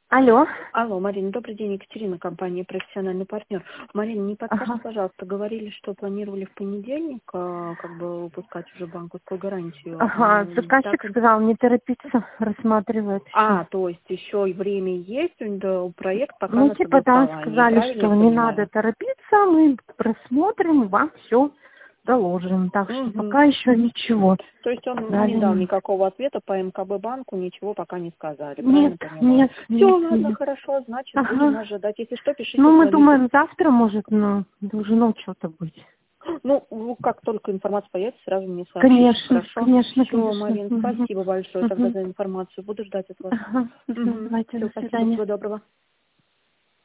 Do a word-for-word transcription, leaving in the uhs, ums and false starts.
Алло. Алло, Марина, добрый день, Екатерина, компания «Профессиональный партнер». Марина, не подскажите, Ага. пожалуйста, говорили, что планировали в понедельник, а, как бы выпускать уже банковскую гарантию. Ага, А, заказчик так... и- сказал не торопиться, рассматривает а, еще. то есть еще и время есть, да, проект пока Ну, на типа, там согласовании, сказали, правильно я что не надо понимаю? торопиться, мы просмотрим, вам все доложим. Так что Угу. пока еще ничего. То есть он не дал Дали. никакого ответа по эм ка бэ банку, ничего пока не сказали, Нет, правильно поняла? нет, Все, нет, ладно, нет. хорошо, значит, будем Ага. ожидать. Если что, пишите, Ну, мы звоните. думаем, завтра, может, ну, должно что-то быть. Ну, ну, как только информация появится, сразу мне сообщите, Конечно, хорошо? конечно, Все, конечно. Марин, Угу. спасибо большое тогда Угу. за информацию. Буду ждать от вас. Ага. Всё, Угу. давайте, Все, до спасибо, свидания. всего доброго.